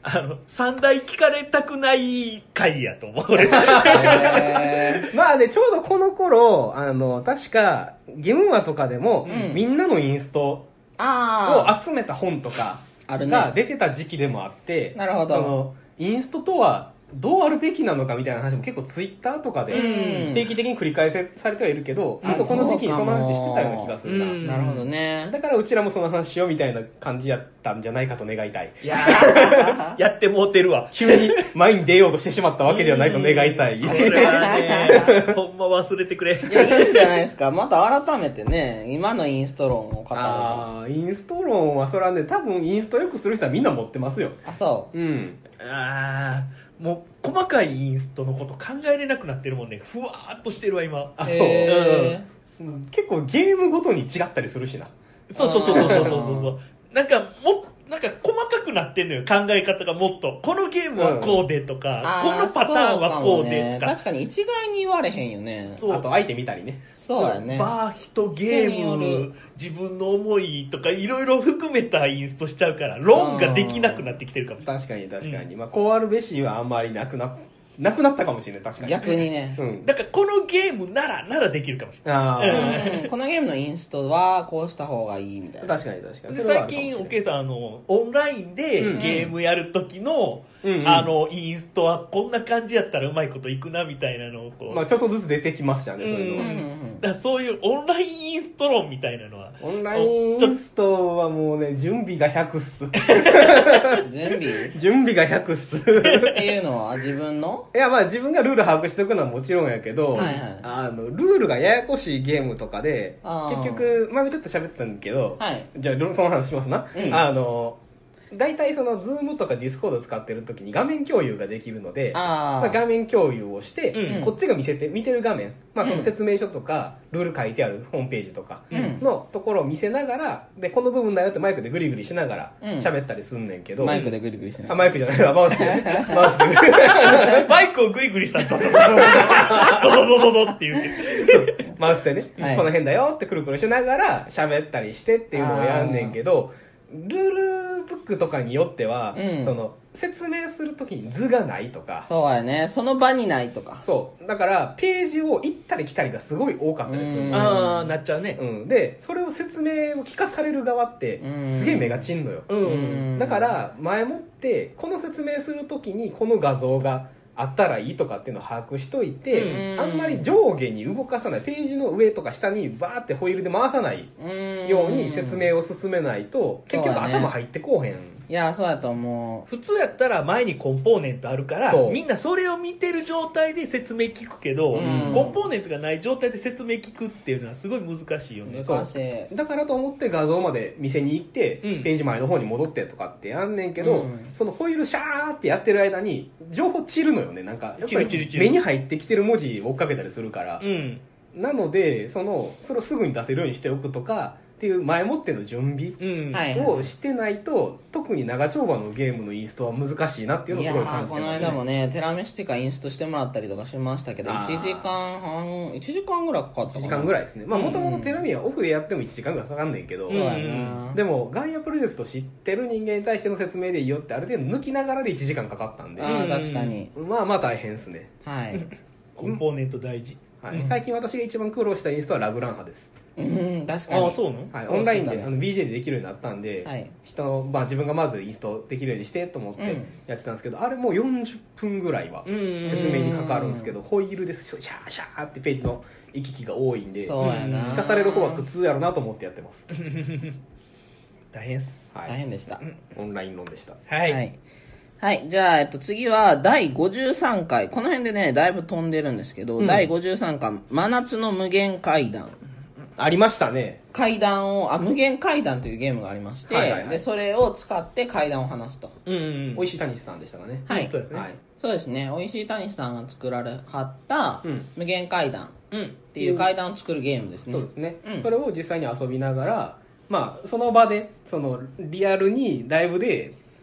あの三大聞かれたくない回やと思う俺へまあね、ちょうどこの頃、あの、確か、ゲームマとかでも、 うんみんなのインストをあ集めた本とかあるねが出てた時期でもあって、 なるほどその、インストとはどうあるべきなのかみたいな話も結構ツイッターとかでうん定期的に繰り返せされてはいるけど、 あ結構この時期にその話そうかもしてたような気がするな。 うんなるほどねだからうちらもその話しようみたいな感じやったんじゃないかと願いたい。 いやーやってもうてるわ急に前に出ようとしてしまったわけではないと願いたい。 これはねほんま忘れてくれいやいいんじゃないですかまた改めてね今のインスト論を語るとああー、インスト論はそれはね、多分インストよくする人はみんな持ってますよ。 そうん。 あーもう細かいインストのこと考えれなくなってるもんねふわーっとしてるわ今あ、 うそう。 へうん結構ゲームごとに違ったりするしな。 そうそうそうそうそうそうそうなんかもなんか細かくなってんのよ考え方がもっとこのゲームはこうでとか、 あこのパターンはこうでとか確かに一概に言われへんよねそうあと相手見たりね。 そうやねバー人ゲ人によームる自分の思いとかいろいろ含めたインストしちゃうから論ができなくなってきてるかもしれない確かに確かに。まあ、こうあるべしはあんまりなくな、なくなったかもしれない、確かに。 逆にねうん。 だからこのゲームならならできるかもしれあーうんこのゲームのインストはこうした方がいいみたいな確かに確かに。 ないで最それはあるかもしれない近おけいさんあのオンラインでうんゲームやる時の、 うんうんあのインストはこんな感じやったらうまいこといくなみたいなのをこう、 まあ、ちょっとずつ出てきましたね、そういうのは。 うんうんうんだからそういうオンラインインスト論みたいなのはオンラインインストはもうね、準備がひゃくっす。 準備っ準備がひゃくっす。 ていうのは自分のいや、まあ自分がルール把握しておくのはもちろんやけど、 はいはいあの、ルールがややこしいゲームとかで、 あー結局、前もちょっと喋ったんだけど、 はいじゃあ、その話しますな。 うんあの、大体その、ズームとかディスコード使ってる時に画面共有ができるので、 あまあ、画面共有をして、 うんこっちが見せて、見てる画面、まあそうんの説明書とか、ルール書いてあるホームページとかうんのところを見せながら、で、この部分だよってマイクでグリグリしながらうん喋ったりすんねんけど、 マイクでグリグリしないあ、マイクじゃないわ、マウスで、マウスでグリグリ。 マイクをグリグリしたらゾゾゾゾゾゾゾゾゾって言ってマウスでね、 はいこの辺だよってくるくるしながら喋ったりしてっていうのをやんねんけど、ルールブックとかによっては、 うんその説明するときに図がないとか、 そうやねその場にないとかそうだからページを行ったり来たりがすごい多かったりするうんのねああなっちゃうねうん、でそれを説明を聞かされる側ってうんすげえ目がちんのよ、 うん、 うんだから前もってこの説明するときにこの画像があったらいいとかっていうのを把握しといて、 うんあんまり上下に動かさないページの上とか下にバーってホイールで回さないように説明を進めないと結局そうだね頭入ってこうへん、 いやそうやと思普通やったら前にコンポーネントあるからそうみんなそれを見てる状態で説明聞くけど、 うんコンポーネントがない状態で説明聞くっていうのはすごい難しいようね難しいだからと思って画像まで店に行って、 うんページ前の方に戻ってとかってやんねんけど、 うんそのホイールシャーってやってる間に情報散るのよねなんかやっぱり散る散る散る目に入ってきてる文字を追っかけたりするから、 うんなのでそのそれをすぐに出せるようにしておくとかっていう前もっての準備うんはいをしてないと特に長丁場のゲームのインストは難しいなっていうのをいやすごい感ーこのじてます間もねテラメシティカインストしてもらったりとかしましたけどあーいちじかんはんいちじかんぐらいかかったかいちなじかんぐらいですねまあうんもともとテラミはオフでやってもいちじかんぐらいかかんねんけど、 そうやうんなでもガイアプロジェクト知ってる人間に対しての説明でいいよってある程度抜きながらでいちじかんかかったんであー確かにまあまあ大変ですね、 はいコンポーネント大事はいうん最近私が一番苦労したインストはラグラン派です、 うん確かにああそうなのはい、 そうオンラインそうだねであの ビージェー でできるようになったんで、 はい人まあ、自分がまずインストできるようにしてと思ってうんやってたんですけど、あれもうよんじゅっぷんぐらいはうん説明にかかるんですけど、ホイールでシャーシャーってページの行き来が多いんでそうやな聞かされる方は苦痛やろなと思ってやってます、 大変っすはい、 大変でしたオンライン論でしたはい、 はいはい。じゃあ、えっと、次は、だいごじゅうさんかい。この辺でね、だいぶ飛んでるんですけど、 うんだいごじゅうさんかい、真夏の無限階段。 ありましたね階段を、あ、無限階段というゲームがありまして、 はいはいはいで、それを使って階段を話すと。 うんうんおいしいたにしさんでしたかねはいそうですね、 はいそうですね。おいしいたにしさんが作られはった、 うん無限階段っうんていう階段を作るゲームですね。 そうですね、 うんそれを実際に遊びながらまあその場でそのリアルにライブで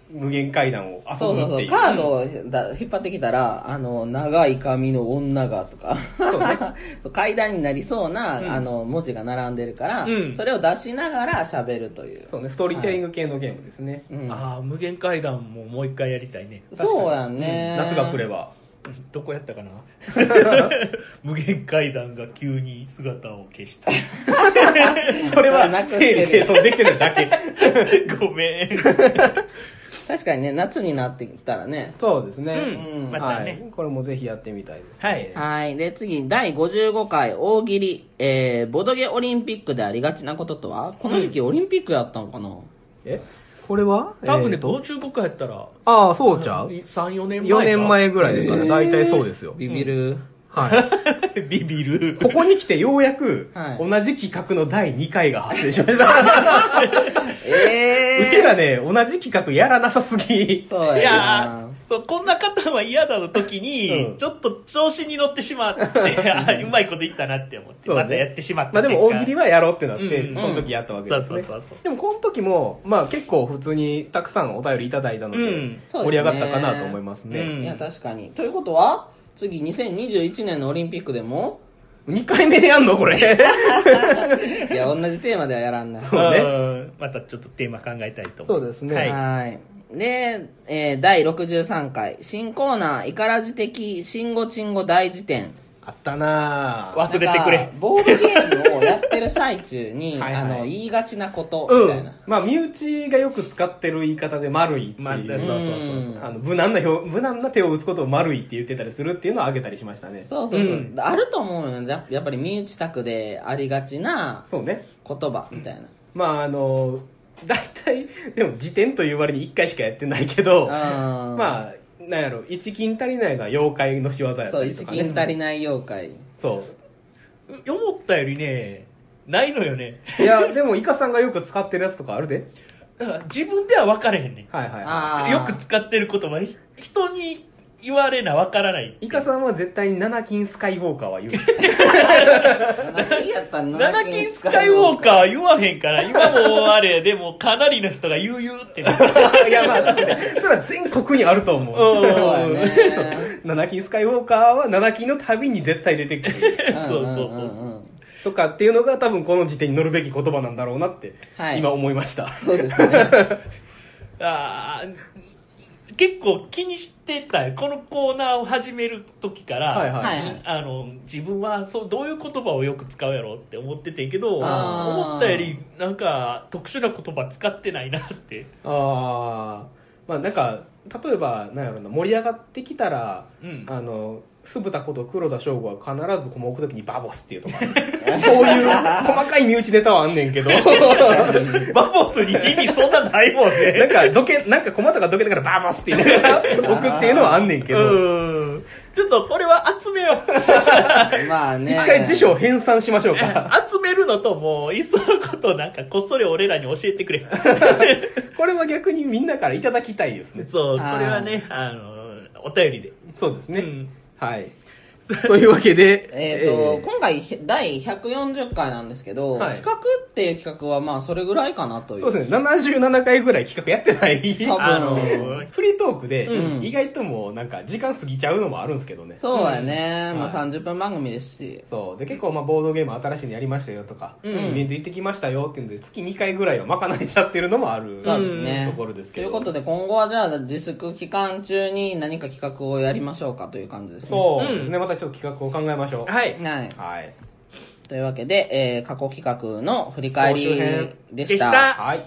無限階段を遊そうそうそう、 ぶっていう。 カードをだ引っ張ってきたら、あの、長い髪の女がとか、 そうねそう階段になりそうな、 うんあの、文字が並んでるから、 うんそれを出しながら喋るという。 そうね、ストーリーテリング系のゲームですね。 うんああ無限階段ももう一回やりたいね。 そうやんね、 夏が来れば。 どこやったかな無限階段が急に姿を消したそれは整理整頓できてるだけ。 ごめん確かにね、夏になってきたらね。 そうですね。 うんまたはいね。 これもぜひやってみたいですね。 はいはい。で、次、だいごじゅうごかい大喜利、えー、ボドゲオリンピックでありがちなこととはこの時期オリンピックやったのかな、 えこれは多分ねえーとごじゅうごかいやったらああ、そうちゃうさんよねんまえよねんまえぐらいですから、大体そうですよ。 ビビる。 はい。 ビビるここに来てようやくはい同じ企画のだいにかいが発生しました。 えー。 うちらね、同じ企画やらなさすぎ。 そうやな。 いやーそうこんな方は嫌だの時に、 うんちょっと調子に乗ってしまってあうまいこと言ったなって思って、 そうねまたやってしまったまあでも大喜利はやろうってなって、 うんこの時やったわけですねそうそうそうそう。 でもこの時も、まあ結構普通にたくさんお便りいただいたので、 うん盛り上がったかなと思いますね。 うんいや、確かに。ということは、次、にせんにじゅういちねんのオリンピックでも、 にかいめでやんのこれ。 いや、同じテーマではやらんな。 そうねうんまたちょっとテーマ考えたいと思そうですねはいはい。で、えー、だいろくじゅうさんかい、新コーナー、イカラジ的、新語チン語大辞典。 あったなぁ。 忘れてくれなんかボードゲームをやってる最中に、 はいはいあの、言いがちなこと、 うんみたいな。。 まあ、身内がよく使ってる言い方で丸いっていう。 まあそうそうそうそうあの無難な表、無難な手を打つことを丸いって言ってたりするっていうのを挙げたりしましたね。 そうそうそう。 うんあると思うよね。ややっぱり身内宅でありがちなそうね。 言葉、みたいな。 まあ、あの、大体、でも辞典という割にいっかいしかやってないけど、 あまあ、なんやろ、一金足りないのは妖怪の仕業やっそう、一たりとかね。 金足りない妖怪。 そう。 思ったよりねないのよねいや、でも、イカさんがよく使ってるやつとかあるで。 だから自分では分からへんねはいはいはあーんよく使ってる言葉ひ人に言われな分からないい。イカさんは絶対に七金スカイウォーカーは言う。 何やったん七金スカイウォーカーは言わへんから今もあれでもかなりの人が言う言うってねいや、まあ、だってね、それは全国にあると思う。 うんそうやね。 七金スカイウォーカーは七金の旅に絶対出てくる。 そうそうそうそううんとかっていうのが多分この時点に乗るべき言葉なんだろうなって、 はい今思いました。 そうですね。 あー結構気にしてたよこのコーナーを始める時から、 はいはいはいはいあの自分はそうどういう言葉をよく使うやろうって思っててんけどあー思ったよりなんか特殊な言葉使ってないなってああ、まあなんか、例えば、なんやろな、盛り上がってきたら、 うんあの、酢豚こと黒田翔吾は必ずこの置くときにバボスっていうとか、そういう細かい身内ネタはあんねんけど、 バボスに意味そんなないもんなんねかどけ、なんか駒とかどけながらバボスって言いながら置くっていうのはあんねんけど、 うんちょっとこれは集めようまあね。 一回辞書を編纂しましょうか。 集めるのともういっそのことなんかこっそり俺らに教えてくれこれは逆にみんなからいただきたいですね。 そうこはいれはねあのお便りでそうですね。 うんはい。というわけで、 えっ、と、今回だいひゃくよんじゅっかいなんですけど、 はい企画っていう企画はまあそれぐらいかなという。 そうですね、ななじゅうななかいぐらい企画やってない。 多分あのフリートークで、 うん意外ともうなんか時間過ぎちゃうのもあるんですけどね。 そうやね。まあうんはいさんじゅっぷん番組ですし。 そう。で、結構まあボードゲーム新しいのやりましたよとか、 うんイベント行ってきましたよっていうので、月にかいぐらいは賄いちゃってるのもあるそうですね。 ところですけど。 ということで今後はじゃあ自粛期間中に何か企画をやりましょうかという感じですね。 そうですね、またちょっと企画を考えましょう。 はいはい。 はい。 というわけで、えー過去企画の振り返り総集編でした。 でしたはい。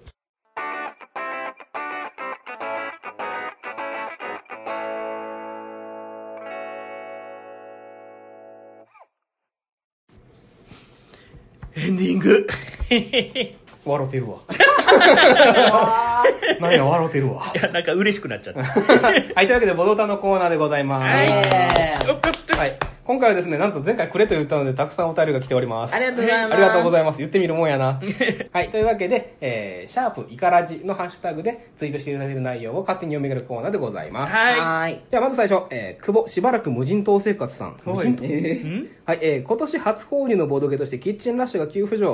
エンディング笑ってるわ。なんや、笑ってるわ。 いやなんか嬉しくなっちゃったはい、というわけで、ボドタのコーナーでございます。 はいえーはい。今回はですね、なんと前回くれと言ったので、たくさんお便りが来ております。 ありがとうございますありがとうございます。言ってみるもんやな。はい。というわけで、えー、シャープイカラジのハッシュタグでツイートしていただいている内容を勝手に読み上げるコーナーでございます。 はいはーい。 じゃあまず最初、えー、久保しばらく無人島生活さん。無人島えーんはい、えー、今年初購入のボードゲーとしてキッチンラッシュが急浮上。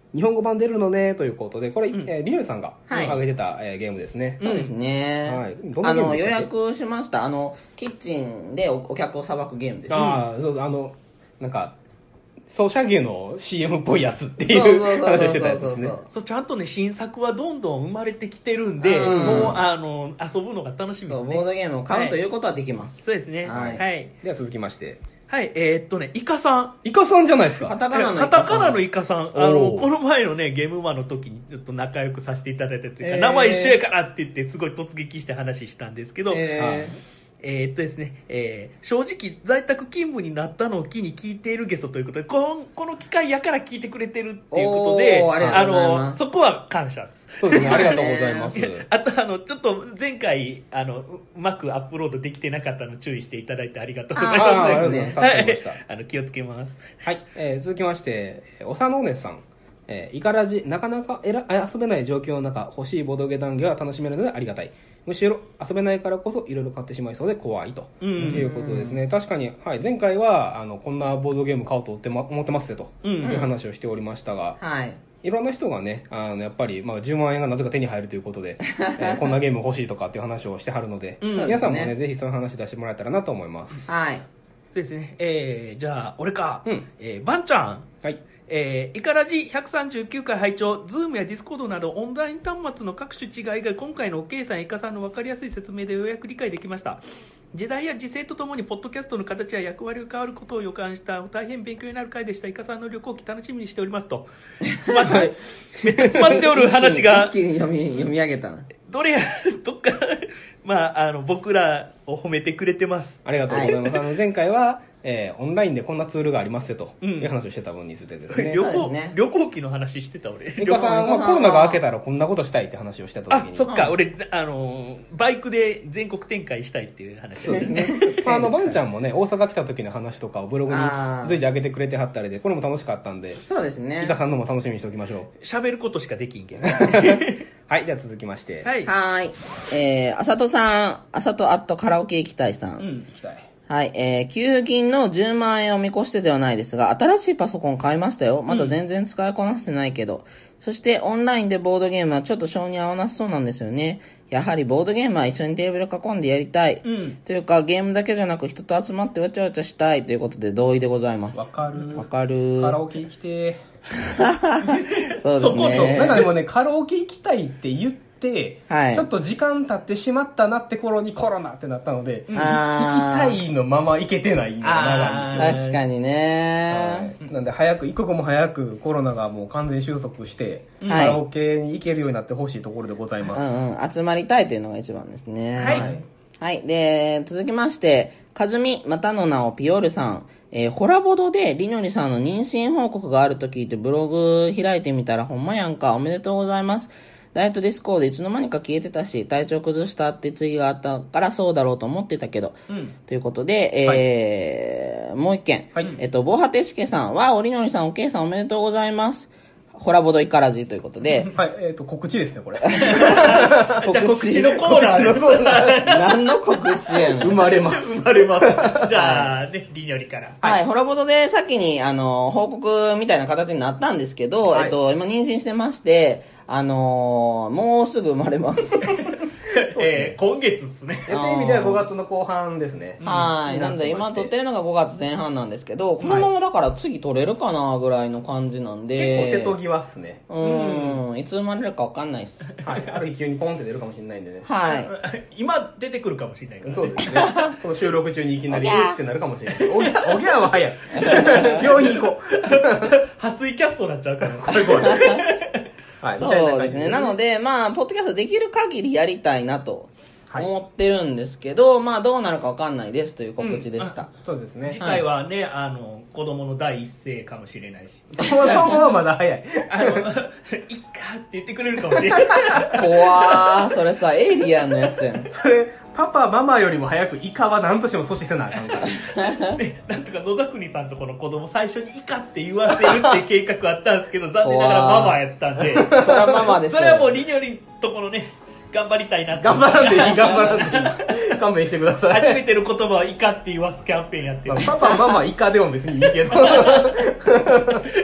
日本語版出るのねということで、これ、 うんえーリエルさんがはい挙げてた、えーゲームですね。 そうですね。 はいどんあの、予なゲームでしたっけ約しました。あの、キッチンでおお客をさばくゲームです。 ああ、そうあの、なんか、ソシャゲの シーエム っぽいやつっていそうそうそうそうう話をしてたやつですね。 そうちゃんとね新作はどんどん生まれてきてるんで、 うんもうあの遊ぶのが楽しみでそう、 すね。 ボードゲームを買う、 はいということはできます。 そうですね。は。 はいいはい。 では続きまして。 えーっとね、イカさん。 イカさんじゃないですか。 カタカナのイカさん。 カタカナのイカさん。あの、 おーこの前のね、ゲームマンの時にちょっと仲良くさせていただいたというか、 えー名前一緒やからって言ってすごい突撃して話したんですけど、 ええーっとですね、えー正直在宅勤務になったのを機に聞いているゲストということで、このこの機会やから聞いてくれてるっていうことで、 おーありがとうございますの、そこは感謝です。 そうですね、ありがとうございます。 あとあのちょっと前回あのううまくアップロードできてなかったの注意していただいてありがとうございあーます。 ありがとうございます助かりましたはいあの気をつけます。 はい、えー続きまして、おさのおねさん。えー、イカラジ、なかなかえら遊べない状況の中、欲しいボドゲ談義は楽しめるのでありがたい。むしろ遊べないからこそいろいろ買ってしまいそうで怖いとうんいうことですね。確かに、はい、前回はあのこんなボードゲーム買おうと思ってま思ってますよとうんいう話をしておりましたが、 はい。 いろんな人がね、あのやっぱり、まあ、じゅうまんえんがなぜか手に入るということで、えーこんなゲーム欲しいとかっていう話をしてはるので、 うん皆さんもね、 そうですぜひそういう話出してもらえたらなと思います。 はい。 そうですね。えー、じゃあ俺か。 うんえー、バンちゃん。 はい。 えー、イカラジひゃくさんじゅうきゅうかい拝聴、ズームやディスコードなどオンライン端末の各種違いが今回の OK さん、イカさんの分かりやすい説明でようやく理解できました。時代や時勢とともにポッドキャストの形や役割が変わることを予感した大変勉強になる回でした。イカさんの旅行記楽しみにしておりますと。詰まって、めっちゃ詰まっておる話が一気に読み、読み上げたな。 どれや、どっか、まあ、あの、僕らを褒めてくれてます。 ありがとうございます。あの前回は、えーオンラインでこんなツールがありますよとうんいう話をしてた分についてですね。 旅行、 そうですね旅行記の話してた俺。 ミカさんはコロナが明けたらこんなことしたいって話をしてたあ時に。 そっか、俺あのバイクで全国展開したいっていう話そうですね。まあ、あの、バンちゃんもね、大阪来た時の話とかをブログにあー随時上げてくれてはったりで、これも楽しかったんで、 そうですね。 ミカさんのも楽しみにしておきましょう。 喋ることしかできんけどはい、では続きまして。 はい、 はーい。えー、あさとさん、あさとアットカラオケ行きたいさん。 うん、 行きたい。 はい、えー、給付金のじゅうまんえんを見越してではないですが、新しいパソコン買いましたよ。まだ全然使いこなせてないけど。そしてオンラインでボードゲームはちょっと性に合わなさそうなんですよね。やはりボードゲームは一緒にテーブル囲んでやりたい。 うんというか、ゲームだけじゃなく人と集まってわちゃわちゃしたいということで同意でございます。 わかる。 わかる。 カラオケ行きてそうですそことね。 なんかでもね、カラオケ行きたいって言って、 はいちょっと時間経ってしまったなって頃にコロナってなったので、行きあーたいのまま行けてないのが長いんですよ。 確かにね。 はい、なんで早く一刻も早くコロナがもう完全収束して、 はいカラオケに行けるようになってほしいところでございます、 うんうん。集まりたいというのが一番ですね。 はいはい。で、続きまして、かずみ、またの名をピオールさん。えーホラボドでりのりさんの妊娠報告があると聞いてブログ開いてみたらほんまやんか。おめでとうございます。ダイエットディスコードいつの間にか消えてたし、体調崩したってツイがあったからそうだろうと思ってたけど。 うんということで、えーもう一件。 はいえっと、防波堤しけさんは、おりのりさん、おけいさんおめでとうございます。ホラボドイカラジということで、 はい、えっ、と告知ですねこれじゃあ告知のコーナーです告知のコーナー何の告知やねん。 生まれます生まれますじゃあねりにょりからはい、ホラボドで先に、あの、報告みたいな形になったんですけど、 はいえっと、今妊娠してまして、あのーもうすぐ生まれます。 えー今月ですね予定日ではごがつの後半ですね、 はい。なんで今撮ってるのがごがつぜん半なんですけど、このままだから次撮れるかなぐらいの感じなんで。 結構瀬戸際っすね、 うん。いつ生まれるかわかんないっす。 はい、ある日急にポンって出るかもしれないんでねはい。 今出てくるかもしれないからねそうですねこの収録中にいきなりおぎゃーうってなるかもしれないおぎゃおぎゃーは早い病院行こう破水キャストになっちゃうから怖い怖いはい、みたいそうですね。 感じでなので、まあ、ポッドキャストできる限りやりたいなとはい思ってるんですけど、まあ、どうなるかわかんないですという告知でした。 そうですね次回はね、あの子供の第一声かもしれないし子供はまだ早いあのいっかって言ってくれるかもしれない怖ー。それさ、エイリアンのやつやん。 それパパママよりも早くイカは何としても阻止せなあかんからでなんとか野田国さんとこの子供最初にイカって言わせるっていう計画あったんですけど残念ながらママやったんでそれはママですよそれはもうりにょりんとこのね頑張りたいなって頑張らんでいい頑張らんでいい勘弁してください初めての言葉はイカって言わすキャンペーンやってるまあパパママイカでも別にいいけど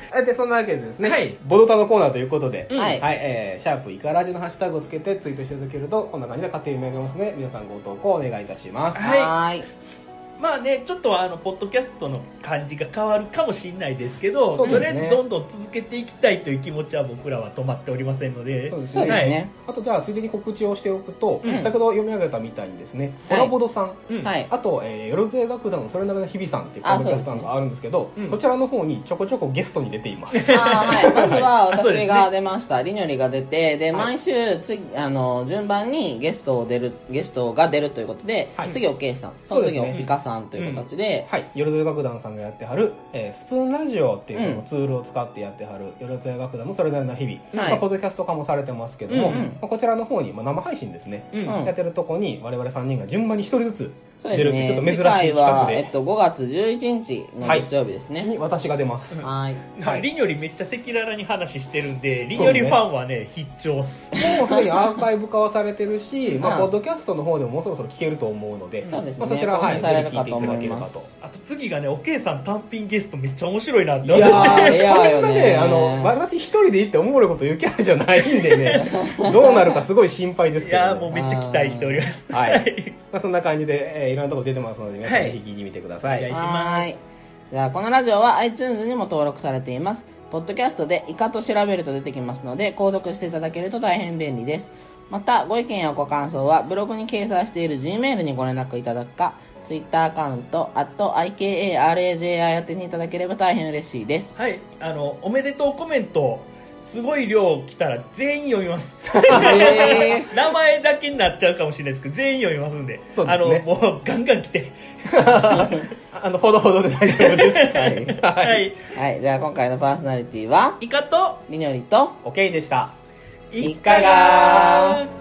で、そんなわけでですね、 はいボドタのコーナーということで、 うんはいはい、えー、シャープイカラジのハッシュタグをつけてツイートしていただけると、こんな感じで勝手に読み上げますので、皆さんご投稿お願いいたします。 はいはーい。 まあね、ちょっとあのポッドキャストの感じが変わるかもしれないですけど、 そうですねとりあえずどんどん続けていきたいという気持ちは僕らは止まっておりませんので、 そうですそうですね。 ね。 あと、じゃあ、ついでに告知をしておくと、 うん先ほど読み上げたみたいにですね、 はいホラボドさん、 うんはい。 あと、えー、よろずや楽団のそれなりの日々さんっていうポッドキャストがあるんですけど、 うんそちらの方にちょこちょこゲストに出ています。 あーはい。まずはあそうですね私が出ました。りにょりが出て、で、 はい毎週、次、あの、順番にゲストを出る、ゲストが出るということで、 はい次おけいさん、その次おそうですねピカさんという形で、 はい、よろずや楽団さんがやってはる、えースプーンラジオっていうそうんのツールを使ってやってはる、よろずや楽団のそれなりの日々、 はいまあ、ポッドキャスト化もされてますけども、 うんうんまあ、こちらの方に、まあ、生配信ですね、 うんうんやってるとこに我々さんにんが順番にひとりずつそうですね。 出るってちょっと珍しい次回企画は、えっで、 と、ごがつじゅういちにちの月曜日ですね。 に私が出ます。 はい。 はいリニョリめっちゃ赤裸々に話してるんで、リニョリファンはね、必聴っす。 もうすでにアーカイブ化はされてるし、まあ、 うんポッドキャストの方でももうそろそろ聞けると思うので、 そうですねまあ、そちらは、はい、 公開されるかぜひ聞いていただければと思いと。 あと次がね、おけいさん単品ゲストめっちゃ面白いなっていやー、 レアよねそんなね、あの、私一人で行っておもろいこと言うキャラじゃないんでね、どうなるかすごい心配ですけど、ね。 いやーもうめっちゃ期待しております。 はい。まあ、そんな感じで、えーいろんなとこ出てますので、皆さんはいぜひ聞いてみてください。 お願いしますはーい。じゃあ、このラジオは iTunes にも登録されています。ポッドキャストでイカと調べると出てきますので、購読していただけると大変便利です。また、ご意見やご感想はブログに掲載している Gmail にご連絡いただくか、Twitter アカウント、アット アイケーエーアールエージェーアイ 宛てにいただければ大変嬉しいです。 はい、あの、おめでとうコメント、すごい量来たら全員読みます。 へ名前だけになっちゃうかもしれないですけど、全員読みますんで、 そうですねあの、もうガンガン来て。 あの、ほどほどで大丈夫です。 はい。 は。 はいい。 はい。じゃあ、今回のパーソナリティは、 イカと、 りにょりと、 OK でした。 いかがー